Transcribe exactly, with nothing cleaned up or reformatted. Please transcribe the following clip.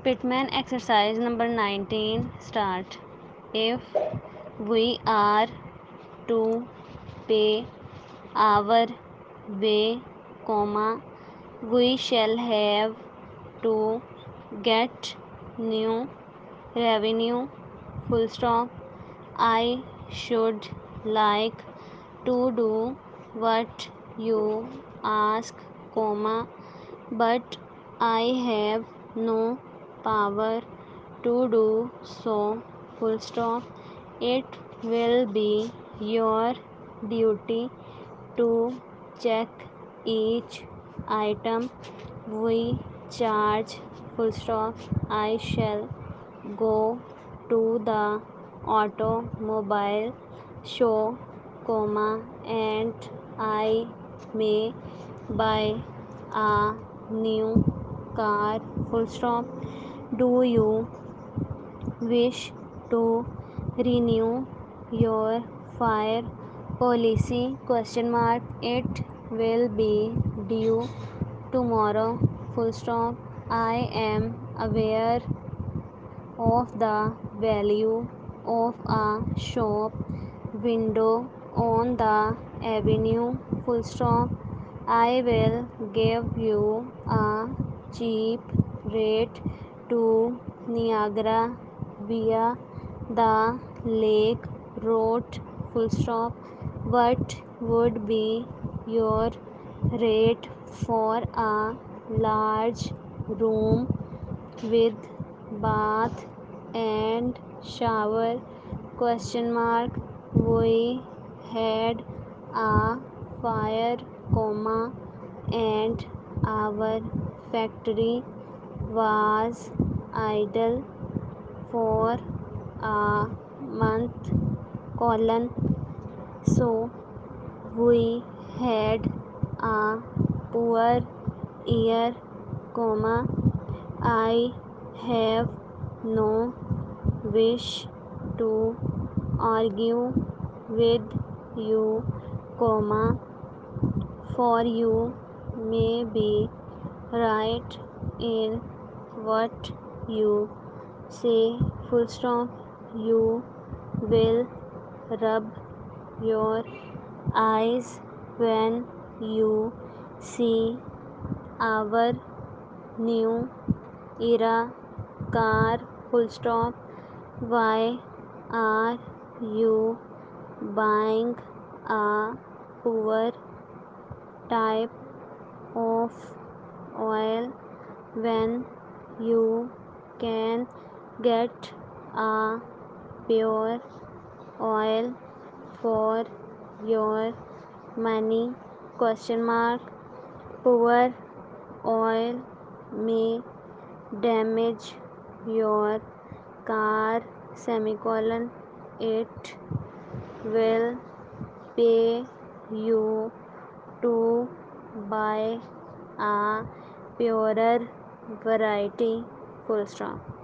Pitman exercise number nineteen. Start. If we are to pay our way, comma, we shall have to get new revenue, full stop. I should like to do what you ask, comma, but I have no power to do so, full stop. It will be your duty to check each item we charge, full stop. I shall go to the automobile show, comma, and I may buy a new car, full stop. Do you wish to renew your fire policy, question mark? It will be due tomorrow, full stop. I am aware of the value of a shop window on the avenue, full stop. I will give you a cheap rate to Niagara via the lake road, full stop. What would be your rate for a large room with bath and shower, question mark? We had a fire, comma, and our factory was idle for a month, colon, so we had a poor year, comma. I have no wish to argue with you, comma, for you may be right in what you say, full stop. You will rub your eyes when you see our new era car, full stop. Why are you buying a poor type of oil when you can get a pure oil for your money, question mark? Poor oil may damage your car, semicolon. It will pay you to buy a purer variety, full stop.